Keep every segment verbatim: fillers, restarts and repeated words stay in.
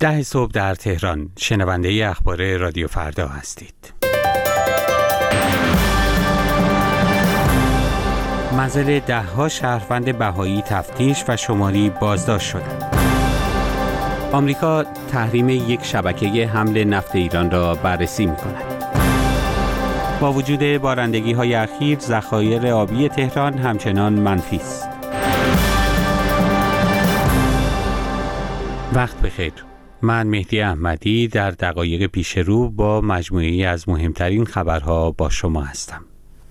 ده صبح در تهران. شنونده اخبار رادیو فردا هستید. منزل ده ها شهروند بهایی تفتیش و شماری بازداشت شدند. آمریکا تحریم یک شبکه حمل نفت ایران را بررسی می‌کند. با وجود بارندگی‌های اخیر، ذخایر آبی تهران همچنان منفی است. وقت بخیر. من مهدی احمدی در دقایق پیش رو با مجموعه‌ای از مهمترین خبرها با شما هستم.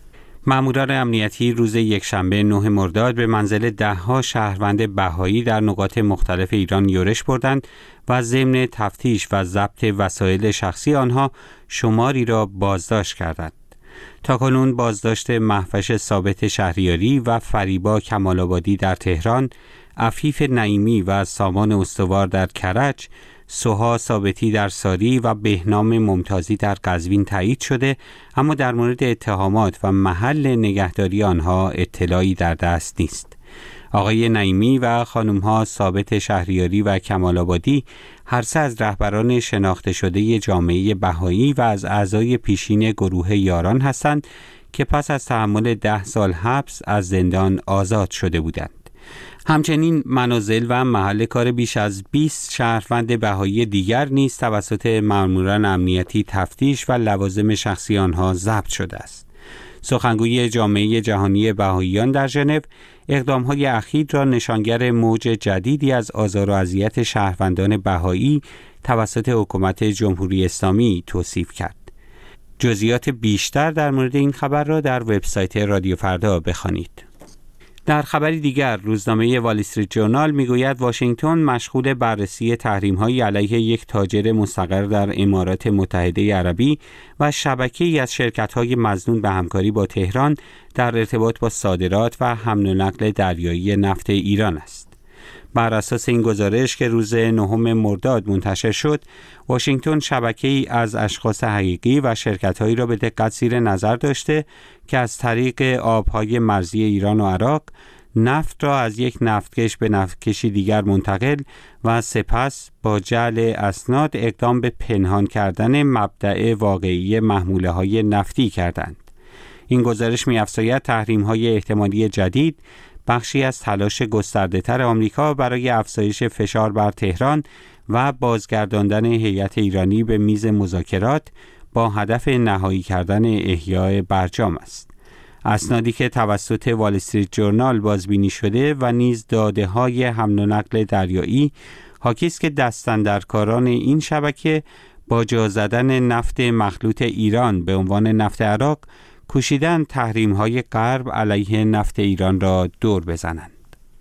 ماموران امنیتی روز یکشنبه نه مرداد به منزل ده ها شهروند بهایی در نقاط مختلف ایران یورش بردند و ضمن تفتیش و ضبط وسایل شخصی آنها شماری را بازداشت کردند. تاکنون بازداشت مهوش ثابت شهریاری و فریبا کمال‌آبادی در تهران، عفیف نعیمی و سامان استوار در کرج، سوها ثابتی در ساری و بهنام ممتازی در قزوین تایید شده، اما در مورد اتهامات و محل نگهداری آنها اطلاعی در دست نیست. آقای نعیمی و خانم‌ها ثابت شهریاری و کمال‌آبادی هر سه از رهبران شناخته شده جامعه بهایی و از اعضای پیشین گروه یاران هستند که پس از تحمل ده سال حبس از زندان آزاد شده بودند. همچنین منازل و محل کار بیش از بیست شهروند بهایی دیگر نیز توسط ماموران امنیتی تفتیش و لوازم شخصی آنها ضبط شده است. سخنگوی جامعه جهانی بهاییان در ژنو اقدام‌های اخیر را نشانگر موج جدیدی از آزار و اذیت شهروندان بهایی توسط حکومت جمهوری اسلامی توصیف کرد. جزئیات بیشتر در مورد این خبر را در وبسایت رادیو فردا بخوانید. در خبری دیگر، روزنامه وال استریت ژورنال میگوید واشنگتن مشغول بررسی تحریم‌های علیه یک تاجر مستقر در امارات متحده عربی و شبکه‌ای از شرکت‌های مظنون به همکاری با تهران در ارتباط با صادرات و حمل و نقل دریایی نفت ایران است. بر اساس این گزارش که روز نهم مرداد منتشر شد، واشنگتن شبکه‌ای از اشخاص حقیقی و شرکت‌هایی را به دقت زیر نظر داشته که از طریق آب‌های مرزی ایران و عراق نفت را از یک نفتکش به نفتکشی دیگر منتقل و سپس با جعل اسناد اقدام به پنهان کردن مبدأ واقعی محموله‌های نفتی کردند. این گزارش می‌افزاید تحریم‌های احتمالی جدید بخشی از تلاش گسترده‌تر آمریکا برای افزایش فشار بر تهران و بازگرداندن هیئت ایرانی به میز مذاکرات با هدف نهایی کردن احیای برجام است. اسنادی که توسط وال استریت ژورنال بازبینی شده و نیز داده‌های حمل و نقل دریایی حاکی است که دستاندرکاران این شبکه با جا زدن نفت مخلوط ایران به عنوان نفت عراق کوشیدن تحریم‌های غرب علیه نفت ایران را دور بزنند.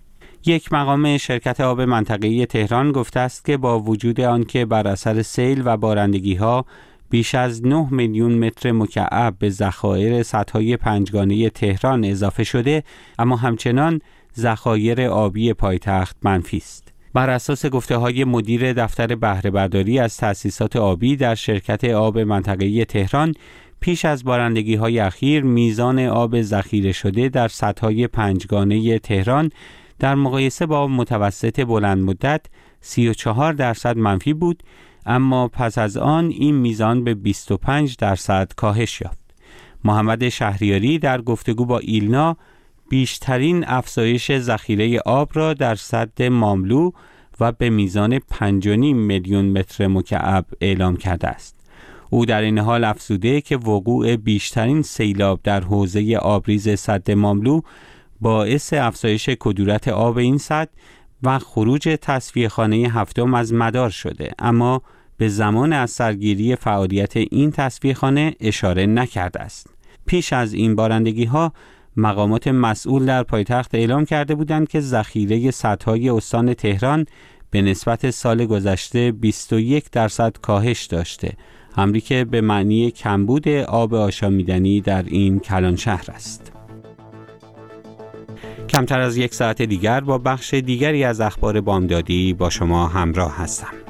یک مقام شرکت آب منطقه‌ای تهران گفته است که با وجود آنکه بر اثر سیل و بارندگی‌ها بیش از نه میلیون متر مکعب به ذخایر سدهای پنجگانه تهران اضافه شده، اما همچنان ذخایر آبی پایتخت منفی است. بر اساس گفته‌های مدیر دفتر بهره برداری از تأسیسات آبی در شرکت آب منطقه‌ای تهران، پیش از بارندگی‌های اخیر میزان آب ذخیره شده در سدهای پنجگانه تهران در مقایسه با متوسط بلند مدت سی و چهار درصد منفی بود، اما پس از آن این میزان به بیست و پنج درصد کاهش یافت. محمد شهریاری در گفتگو با ایلنا بیشترین افزایش ذخیره آب را در سد ماملو و به میزان پنج و نیم میلیون متر مکعب اعلام کرده است. او در این حال افزوده که وقوع بیشترین سیلاب در حوزه آبریز سد ماملو باعث افزایش کدورت آب این سد و خروج تصفیه‌خانه هفتم از مدار شده، اما به زمان از سرگیری فعالیت این تصفیه‌خانه اشاره نکرده است. پیش از این بارندگی‌ها مقامات مسئول در پایتخت اعلام کرده بودند که ذخیره سدهای استان تهران به نسبت سال گذشته بیست و یک درصد کاهش داشته، امری که به معنی کمبود آب آشامیدنی در این کلان شهر است. کمتر از یک ساعت دیگر با بخش دیگری از اخبار بامدادی با شما همراه هستم.